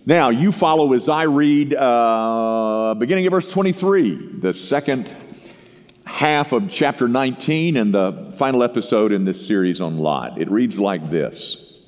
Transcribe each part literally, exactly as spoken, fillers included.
Now, you follow as I read, uh, beginning of verse twenty-three, the second half of chapter nineteen and the final episode in this series on Lot. It reads like this.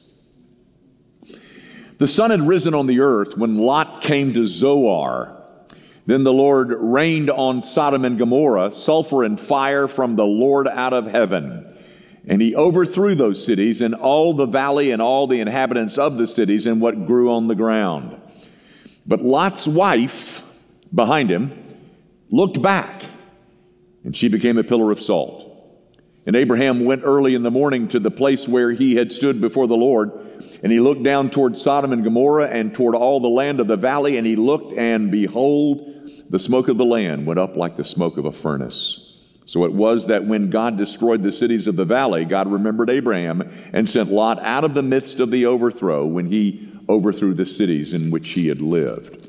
The sun had risen on the earth when Lot came to Zoar. Then the Lord rained on Sodom and Gomorrah sulfur and fire from the Lord out of heaven. And he overthrew those cities and all the valley and all the inhabitants of the cities and what grew on the ground. But Lot's wife, behind him, looked back, and she became a pillar of salt. And Abraham went early in the morning to the place where he had stood before the Lord, and he looked down toward Sodom and Gomorrah and toward all the land of the valley, and he looked, and behold, the smoke of the land went up like the smoke of a furnace. So it was that when God destroyed the cities of the valley, God remembered Abraham and sent Lot out of the midst of the overthrow when he overthrew the cities in which he had lived.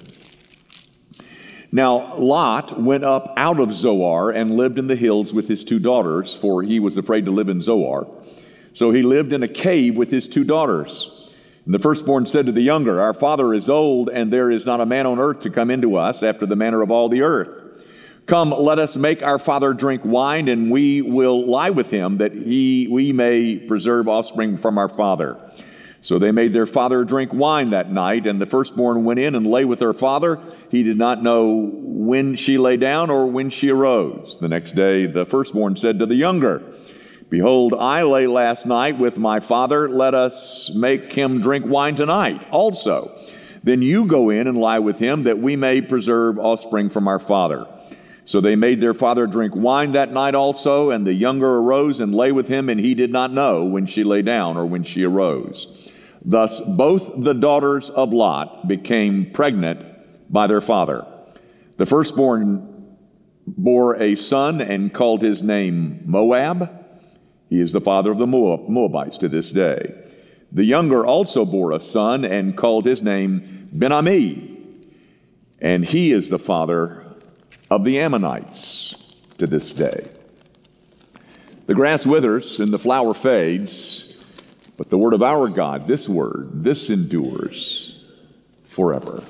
Now Lot went up out of Zoar and lived in the hills with his two daughters, for he was afraid to live in Zoar. So he lived in a cave with his two daughters. And the firstborn said to the younger, Our father is old, and there is not a man on earth to come into us after the manner of all the earth. Come, let us make our father drink wine, and we will lie with him, that he we may preserve offspring from our father. So they made their father drink wine that night, and the firstborn went in and lay with her father. He did not know when she lay down or when she arose. The next day the firstborn said to the younger, Behold, I lay last night with my father. Let us make him drink wine tonight also. Then you go in and lie with him, that we may preserve offspring from our father. So they made their father drink wine that night also, and the younger arose and lay with him, and he did not know when she lay down or when she arose. Thus both the daughters of Lot became pregnant by their father. The firstborn bore a son and called his name Moab. He is the father of the Moab, Moabites to this day. The younger also bore a son and called his name Ben-Ammi, and he is the father of the Ammonites to this day. The grass withers and the flower fades, but the word of our God, this word, this endures forever.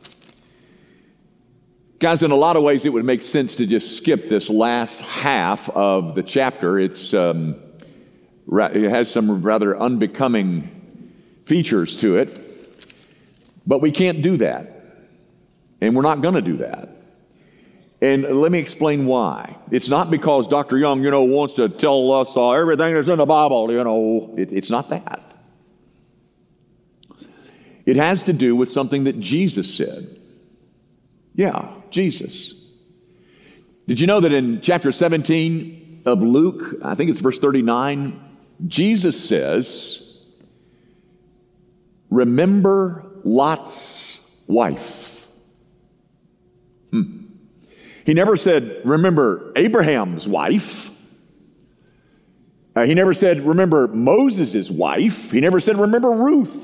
Guys, in a lot of ways, it would make sense to just skip this last half of the chapter. It's um, it has some rather unbecoming features to it, but we can't do that, and we're not going to do that. And let me explain why. It's not because Doctor Young, you know, wants to tell us uh, everything that's in the Bible, you know. It, it's not that. It has to do with something that Jesus said. Yeah, Jesus. Did you know that in chapter seventeen of Luke, I think it's verse thirty-nine, Jesus says, remember Lot's wife. Hmm. He never said, remember Abraham's wife. Uh, he never said, remember Moses' wife. He never said, remember Ruth.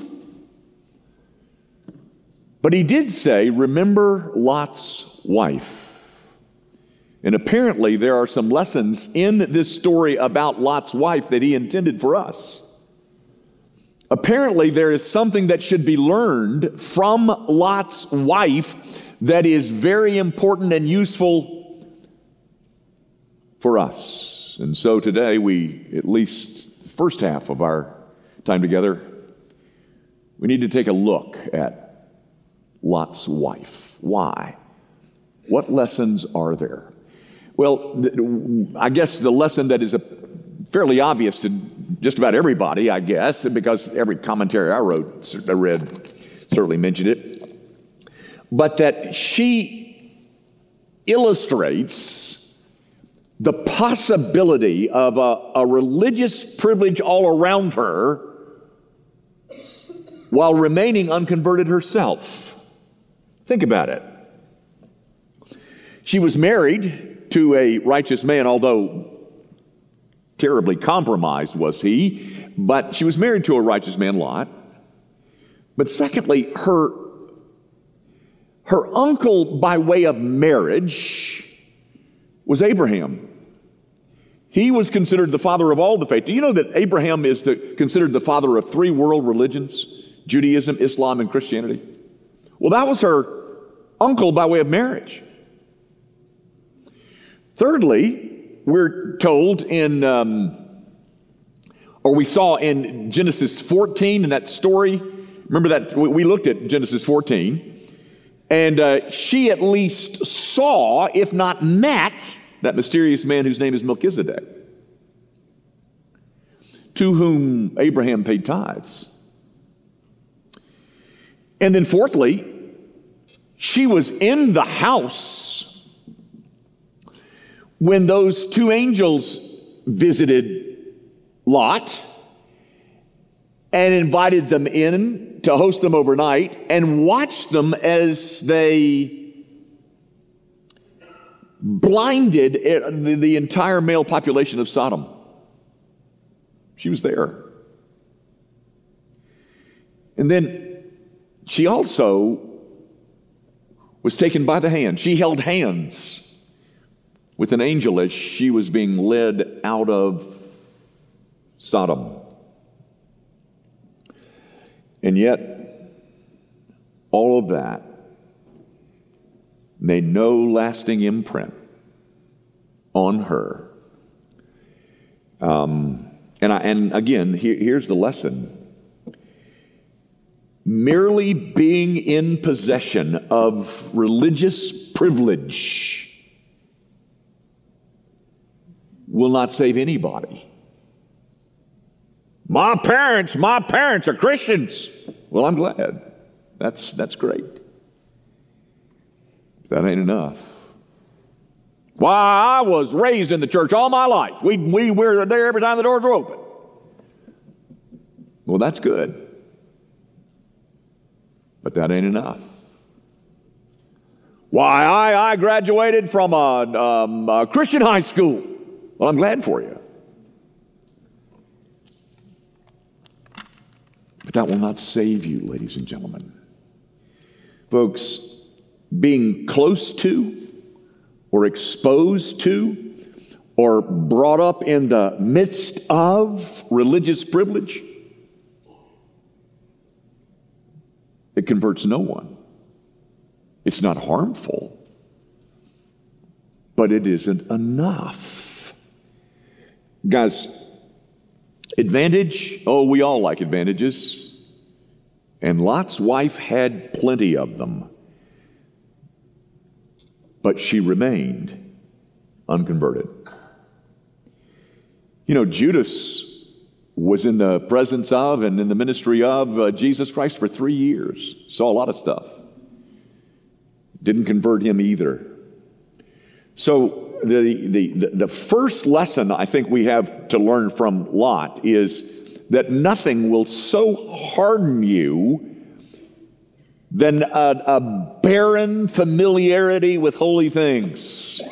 But he did say, remember Lot's wife. And apparently there are some lessons in this story about Lot's wife that he intended for us. Apparently there is something that should be learned from Lot's wife that is very important and useful for us. And so today we, at least the first half of our time together, we need to take a look at Lot's wife. Why? What lessons are there? Well, I guess the lesson that is a fairly obvious to just about everybody, I guess, because every commentary I wrote, I read, certainly mentioned it, but that she illustrates the possibility of a, a religious privilege all around her while remaining unconverted herself. Think about it. She was married to a righteous man, although terribly compromised was he, but she was married to a righteous man, Lot. But secondly, her Her uncle, by way of marriage, was Abraham. He was considered the father of all the faith. Do you know that Abraham is the, considered the father of three world religions? Judaism, Islam, and Christianity. Well, that was her uncle by way of marriage. Thirdly, we're told in, um, or we saw in Genesis fourteen in that story. Remember that we looked at Genesis fourteen, and uh, she at least saw, if not met, that mysterious man whose name is Melchizedek, to whom Abraham paid tithes. And then fourthly, she was in the house when those two angels visited Lot and invited them in to host them overnight and watched them as they blinded the entire male population of Sodom. She was there. And then she also was taken by the hand. She held hands with an angel as she was being led out of Sodom. And yet, all of that made no lasting imprint on her. Um, and, I, and again, here, here's the lesson. Merely being in possession of religious privilege will not save anybody. My parents, my parents are Christians. Well, I'm glad. That's, that's great. That ain't enough. Why, I was raised in the church all my life. We, we were there every time the doors were open. Well, that's good. But that ain't enough. Why, I, I graduated from a, um, a Christian high school. Well, I'm glad for you. But that will not save you, ladies and gentlemen. Folks, being close to or exposed to or brought up in the midst of religious privilege, it converts no one. It's not harmful, but it isn't enough. Guys, advantage, oh, we all like advantages. And Lot's wife had plenty of them. But she remained unconverted. You know, Judas was in the presence of and in the ministry of uh, Jesus Christ for three years. Saw a lot of stuff. Didn't convert him either. So the, the, the first lesson I think we have to learn from Lot is that nothing will so harden you than a, a barren familiarity with holy things.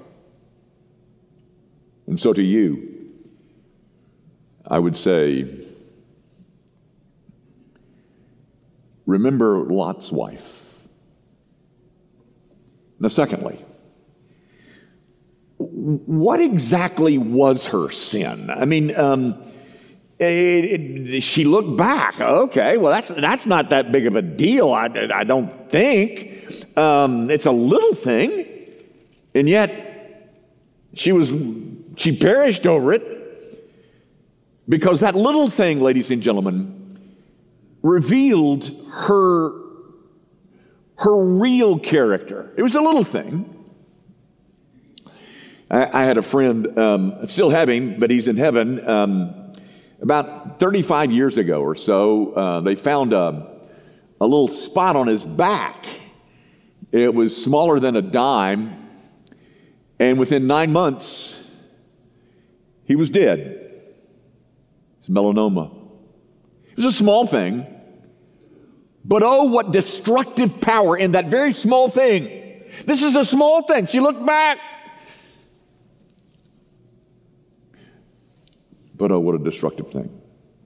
And so to you, I would say, remember Lot's wife. Now, secondly, what exactly was her sin? I mean, um, it, it, she looked back. Okay, well, that's that's not that big of a deal, I, I don't think. Um, it's a little thing, and yet she was she perished over it because that little thing, ladies and gentlemen, revealed her her real character. It was a little thing. I, I had a friend, um, still have him, but he's in heaven. Um, about thirty-five years ago or so, uh, they found a, a little spot on his back. It was smaller than a dime, and within nine months, he was dead. It's melanoma. It was a small thing, but oh, what destructive power in that very small thing. This is a small thing. She looked back. But oh, what a destructive thing.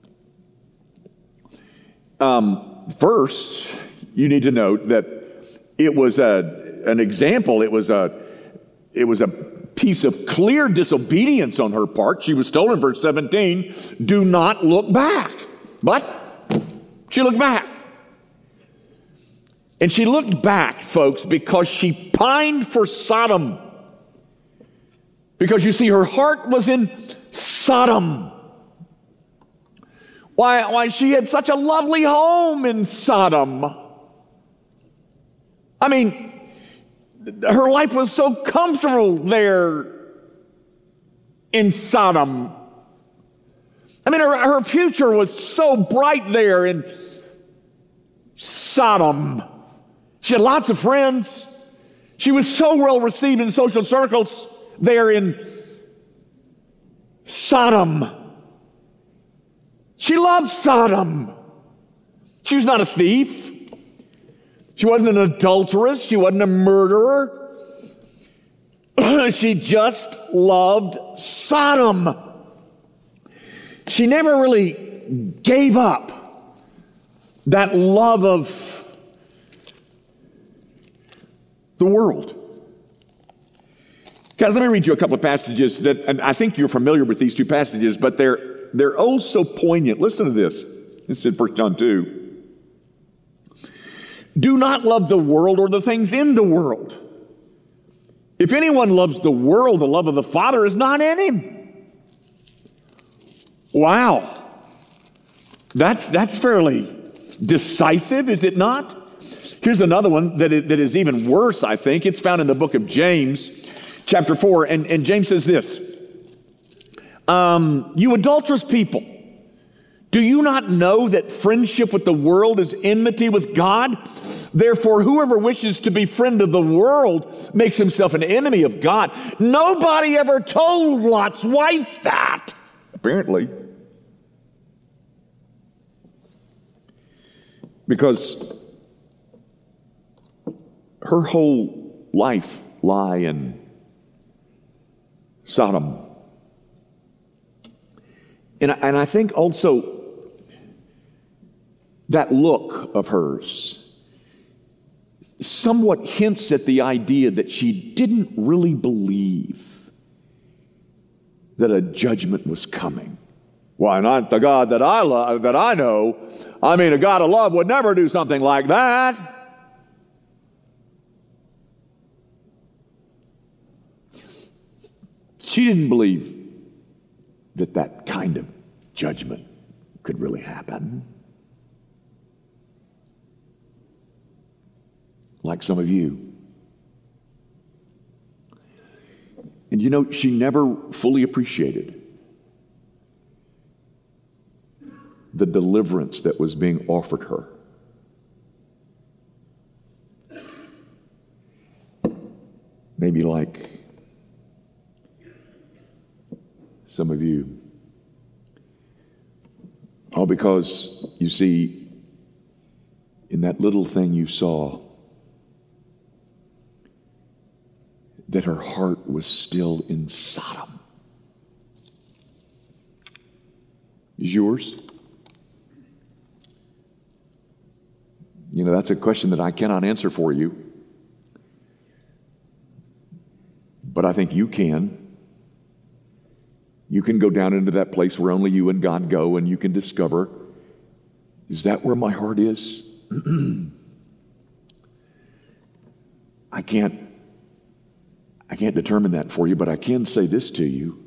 Um, first, you need to note that it was a, an example. It was a, it was a piece of clear disobedience on her part. She was told in verse seventeen, do not look back. But she looked back. And she looked back, folks, because she pined for Sodom. Because you see, her heart was in Sodom. Why, why she had such a lovely home in Sodom. I mean, her life was so comfortable there in Sodom. I mean, her, her future was so bright there in Sodom. She had lots of friends. She was so well received in social circles there in Sodom. She loved Sodom. She was not a thief. She wasn't an adulteress. She wasn't a murderer. She just loved Sodom. She never really gave up that love of the world. Guys, let me read you a couple of passages that, and I think you're familiar with these two passages, but they're they're oh so poignant. Listen to this. This is in First John two. Do not love the world or the things in the world. If anyone loves the world, the love of the Father is not in him. Wow. That's, that's fairly decisive, is it not? Here's another one that is, that is even worse, I think. It's found in the book of James, chapter four. And, and James says this, um, you adulterous people, do you not know that friendship with the world is enmity with God? Therefore, whoever wishes to be friend of the world makes himself an enemy of God. Nobody ever told Lot's wife that, apparently. Because her whole life lie in Sodom. And I, and I think also that look of hers somewhat hints at the idea that she didn't really believe that a judgment was coming. Why not the God that I love, that I know? I mean, a God of love would never do something like that. She didn't believe that that kind of judgment could really happen. Like some of you. And you know, she never fully appreciated the deliverance that was being offered her. Maybe like some of you. All because, you see, in that little thing you saw, that her heart was still in Sodom. Is yours? You know, that's a question that I cannot answer for you. But I think you can. You can go down into that place where only you and God go, and you can discover, is that where my heart is? I can't I can't determine that for you, but I can say this to you.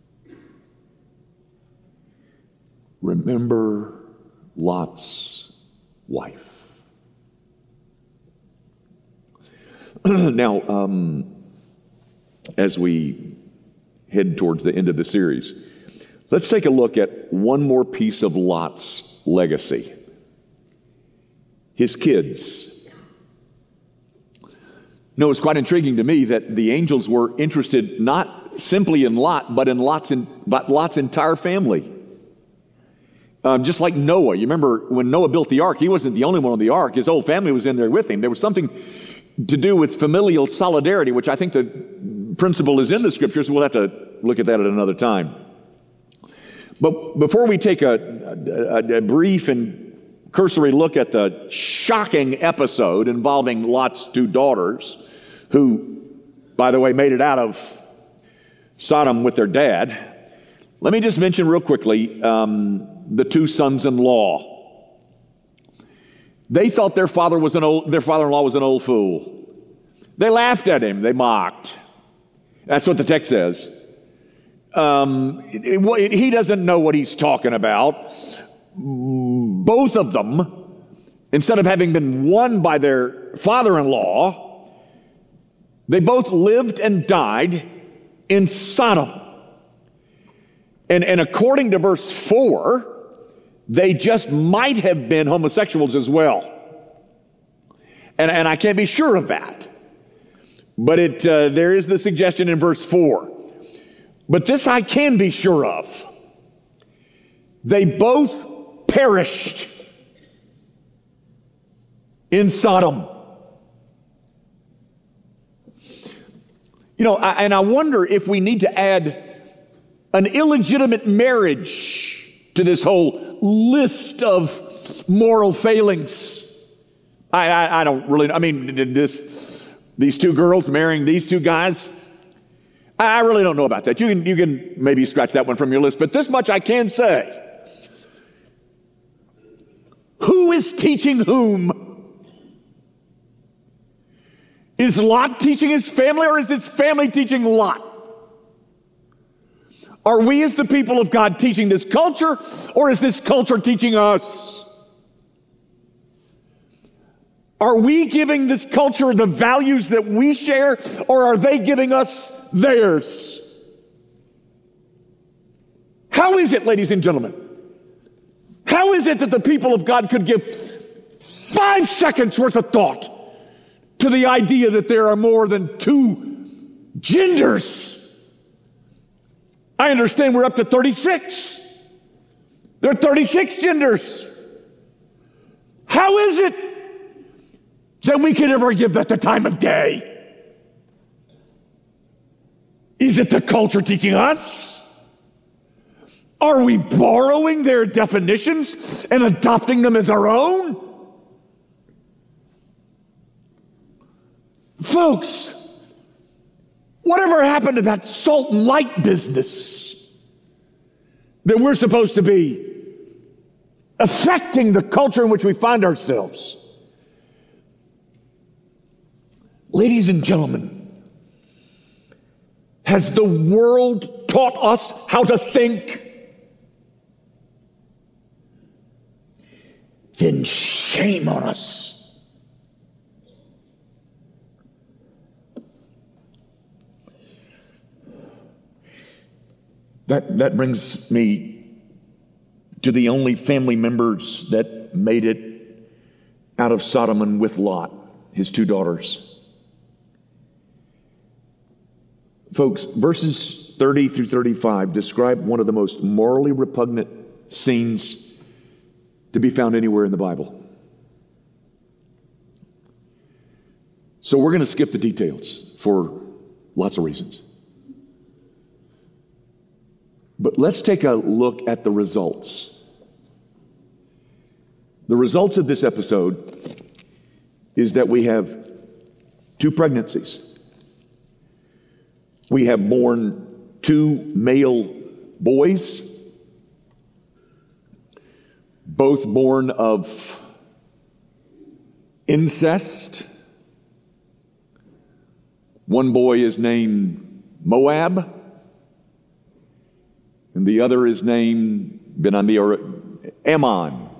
Remember Lot's wife. Now, um, as we head towards the end of the series, let's take a look at one more piece of Lot's legacy. His kids. No, it's quite intriguing to me that the angels were interested not simply in Lot, but in Lot's, in, but Lot's entire family. Um, just like Noah. You remember when Noah built the ark, he wasn't the only one on the ark. His whole family was in there with him. There was something to do with familial solidarity, which I think the principle is in the scriptures. We'll have to look at that at another time. But before we take a, a, a brief and cursory look at the shocking episode involving Lot's two daughters, who, by the way, made it out of Sodom with their dad, let me just mention real quickly um, the two sons-in-law. They thought their father was an old, their father-in-law was an old fool. They laughed at him. They mocked. That's what the text says. Um, it, it, he doesn't know what he's talking about. Both of them, instead of having been won by their father-in-law, they both lived and died in Sodom. And, and according to verse four, they just might have been homosexuals as well. And, and I can't be sure of that. But it uh, there is the suggestion in verse four. But this I can be sure of. They both perished in Sodom. You know, I, and I wonder if we need to add an illegitimate marriage to this whole list of moral failings. I, I, I don't really, I mean, this, these two girls marrying these two guys, I, I really don't know about that. You can, you can maybe scratch that one from your list, but this much I can say. Who is teaching whom? Is Lot teaching his family, or is his family teaching Lot? Are we as the people of God teaching this culture, or is this culture teaching us? Are we giving this culture the values that we share, or are they giving us theirs? How is it, ladies and gentlemen? How is it that the people of God could give five seconds worth of thought to the idea that there are more than two genders? I understand we're up to thirty-six. There are thirty-six genders. How is it that we can ever give that the time of day? Is it the culture teaching us? Are we borrowing their definitions and adopting them as our own? Folks, whatever happened to that salt and light business that we're supposed to be affecting the culture in which we find ourselves? Ladies and gentlemen, has the world taught us how to think? Then shame on us. That, that brings me to the only family members that made it out of Sodom and with Lot, his two daughters. Folks, verses thirty through thirty-five describe one of the most morally repugnant scenes to be found anywhere in the Bible. So we're going to skip the details for lots of reasons. But let's take a look at the results. The results of this episode is that we have two pregnancies. We have born two male boys, both born of incest. One boy is named Moab, and the other is named Ben-Ami or Ammon.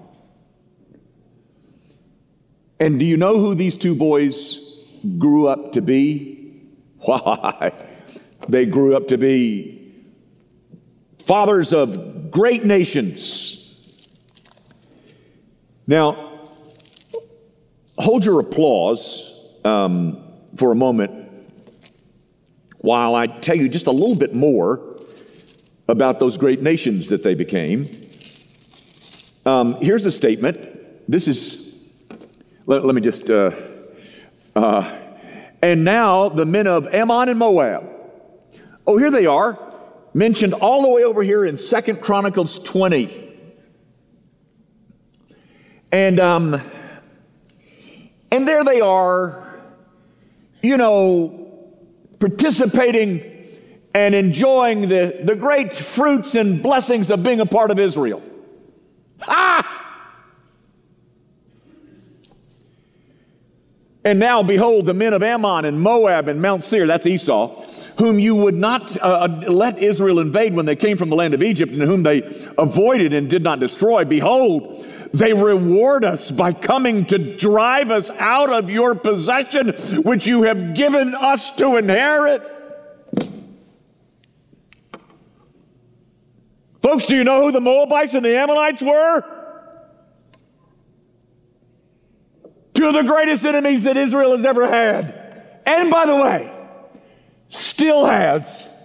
And do you know who these two boys grew up to be? Why? They grew up to be fathers of great nations. Now, hold your applause um, for a moment while I tell you just a little bit more about those great nations that they became. Um, here's a statement. This is, let, let me just, uh, uh, and now the men of Ammon and Moab. Oh, here they are, mentioned all the way over here in Second Chronicles twenty. And, um, and there they are, you know, participating and enjoying the, the great fruits and blessings of being a part of Israel. Ah! And now, behold, the men of Ammon and Moab and Mount Seir, that's Esau, whom you would not uh, let Israel invade when they came from the land of Egypt, and whom they avoided and did not destroy, behold, they reward us by coming to drive us out of your possession, which you have given us to inherit. Folks, do you know who the Moabites and the Ammonites were? Two of the greatest enemies that Israel has ever had. And by the way, still has.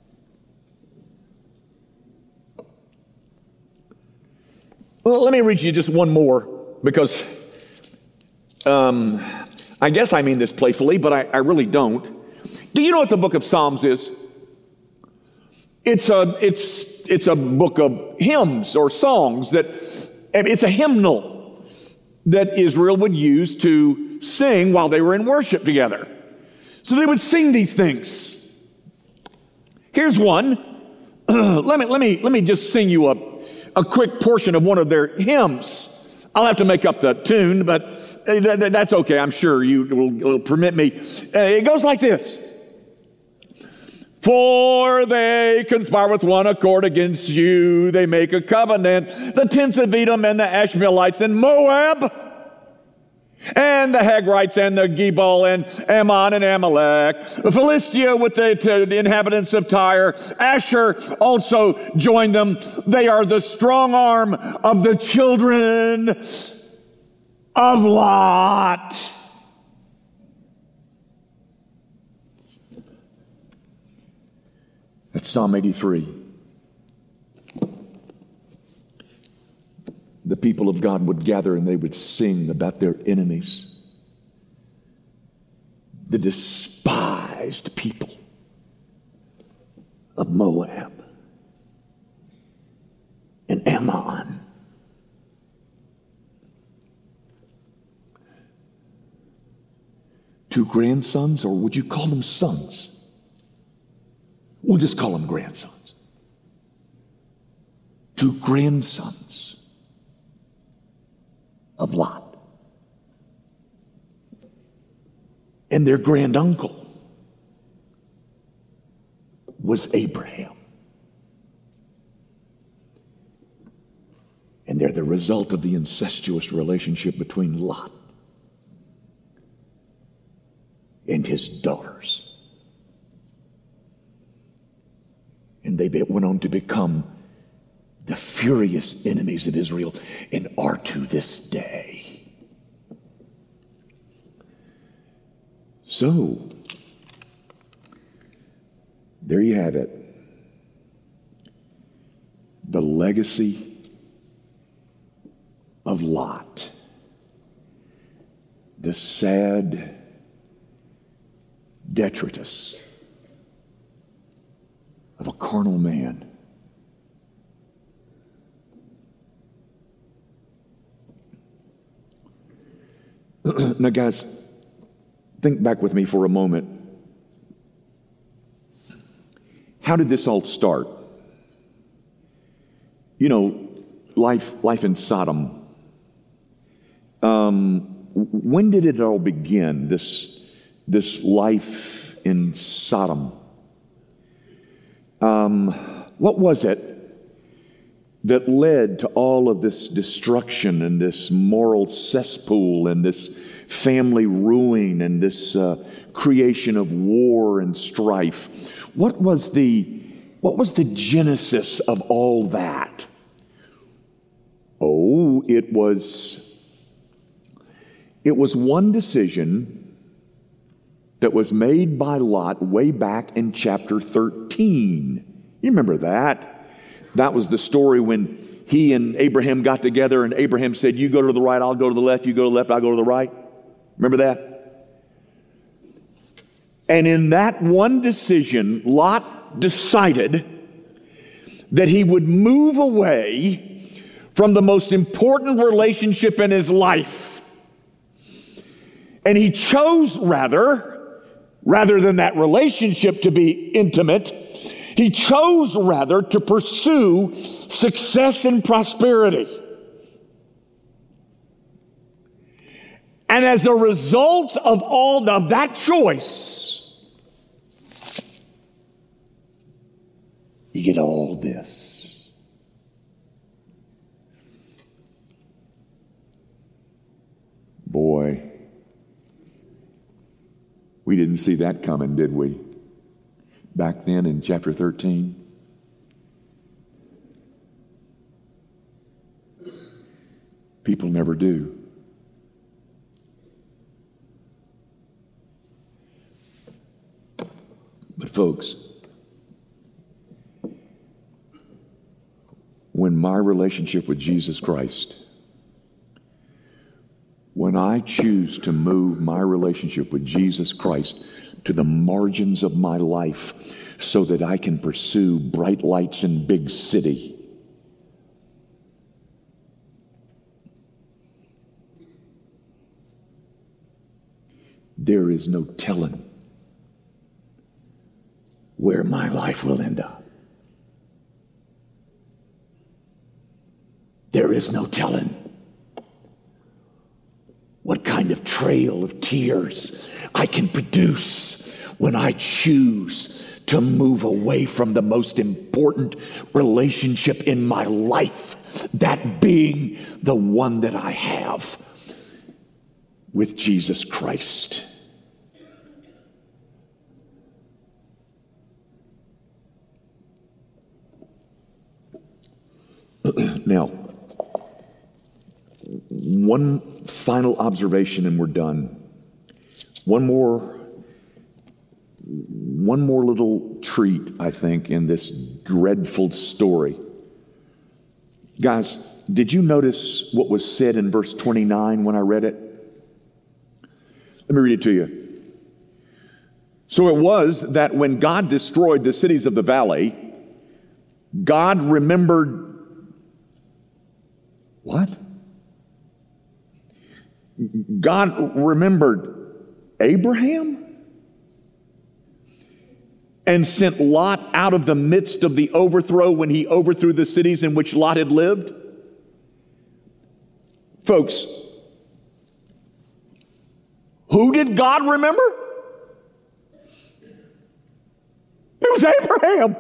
Well, let me read you just one more, because um, I guess I mean this playfully, but I, I really don't. Do you know what the book of Psalms is? It's a, it's, it's a book of hymns or songs that, it's a hymnal that Israel would use to sing while they were in worship together. So they would sing these things. Here's one. let me let me let me just sing you a, a quick portion of one of their hymns. I'll have to make up the tune, but th- that's okay. I'm sure you will, will permit me. Uh, it goes like this. For they conspire with one accord against you. They make a covenant. The tents of Edom and the Ashmaelites and Moab, and the Hagrites and the Gebal and Ammon and Amalek. Philistia with the, to the inhabitants of Tyre. Asher also joined them. They are the strong arm of the children of Lot. That's Psalm eighty-three. The people of God would gather and they would sing about their enemies, the despised people of Moab and Ammon. Two grandsons, or would you call them sons? We'll just call them grandsons. Two grandsons of Lot. And their granduncle was Abraham. And they're the result of the incestuous relationship between Lot and his daughters. And they went on to become the furious enemies of Israel and are to this day. So, there you have it. The legacy of Lot. The sad detritus of a carnal man. Now, guys, think back with me for a moment. How did this all start? You know, life, life in Sodom. Um, when did it all begin? This, this life in Sodom. Um, what was it that led to all of this destruction and this moral cesspool and this family ruin and this uh, creation of war and strife? What was the what was the genesis of all that? Oh, it was it was one decision that was made by Lot way back in chapter thirteen. You remember that? That was the story when he and Abraham got together and Abraham said, you go to the right, I'll go to the left, you go to the left, I'll go to the right. Remember that? And in that one decision, Lot decided that he would move away from the most important relationship in his life. And he chose rather Rather than that relationship to be intimate, he chose rather to pursue success and prosperity. And as a result of all of that choice, you get all this. Boy, we didn't see that coming, did we? Back then in chapter thirteen. People never do. But folks, when my relationship with Jesus Christ, when I choose to move my relationship with Jesus Christ to the margins of my life so that I can pursue bright lights in big city, there is no telling where my life will end up. There is no telling what kind of trail of tears I can produce when I choose to move away from the most important relationship in my life, that being the one that I have with Jesus Christ. Now, one final observation and we're done. One more, one more little treat, I think, in this dreadful story. Guys, did you notice what was said in verse twenty-nine when I read it? Let me read it to you. So it was that when God destroyed the cities of the valley, God remembered what? God remembered Abraham and sent Lot out of the midst of the overthrow when he overthrew the cities in which Lot had lived. Folks, who did God remember? It was Abraham.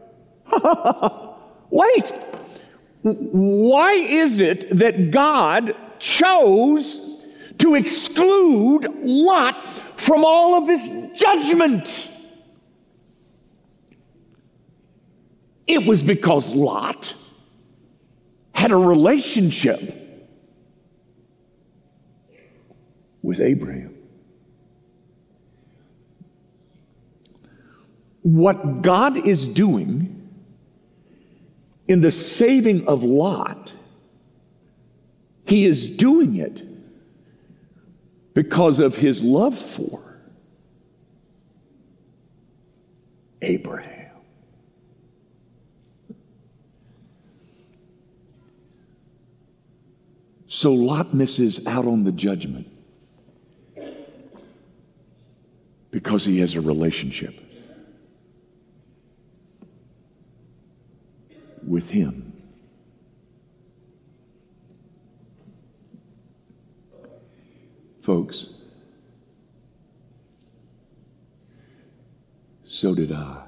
Wait. Why is it that God chose to exclude Lot from all of this judgment? It was because Lot had a relationship with Abraham. What God is doing in the saving of Lot, he is doing it because of his love for Abraham. So Lot misses out on the judgment because he has a relationship with him. Folks, so did I.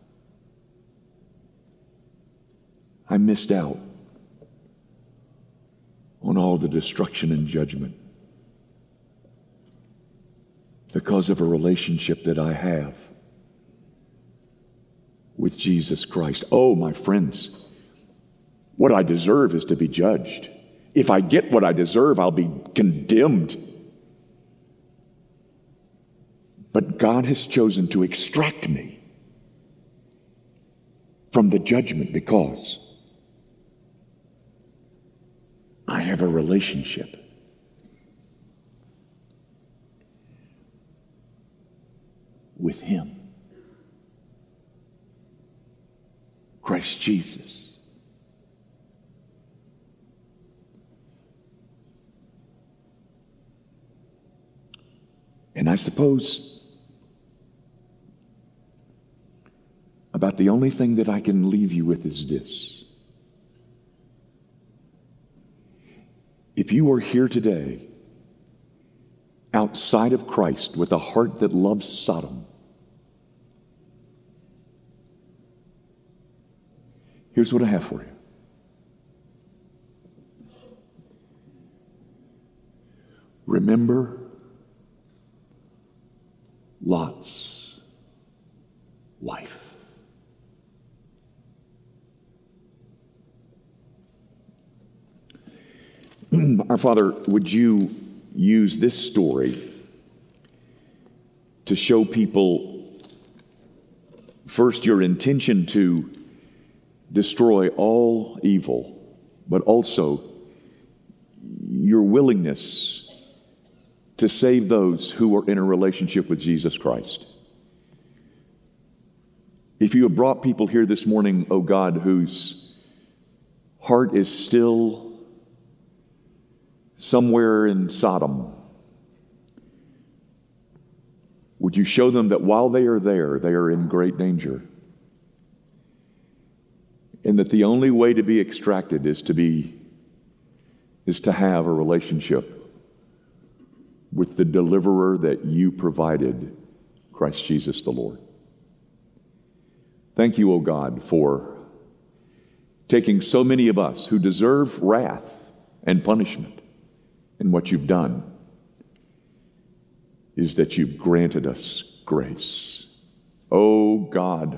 I missed out on all the destruction and judgment because of a relationship that I have with Jesus Christ. Oh, my friends, what I deserve is to be judged. If I get what I deserve, I'll be condemned. But God has chosen to extract me from the judgment because I have a relationship with him, Christ Jesus. And I suppose about the only thing that I can leave you with is this. If you are here today outside of Christ with a heart that loves Sodom, here's what I have for you. Remember Lot's wife. Our Father, would you use this story to show people, first, your intention to destroy all evil, but also your willingness to save those who are in a relationship with Jesus Christ. If you have brought people here this morning, oh God, whose heart is still somewhere in Sodom, would you show them that while they are there, they are in great danger, and that the only way to be extracted is to be is to have a relationship with the deliverer that you provided, Christ Jesus the Lord. Thank you, O God, for taking so many of us who deserve wrath and punishment, and what you've done is that you've granted us grace. O God,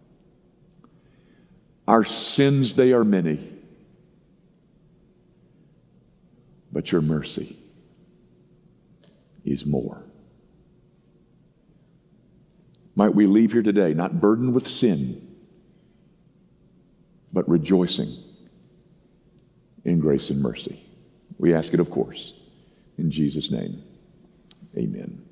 our sins, they are many, but your mercy is more. Might we leave here today not burdened with sin, but rejoicing in grace and mercy. We ask it, of course, in Jesus' name. Amen.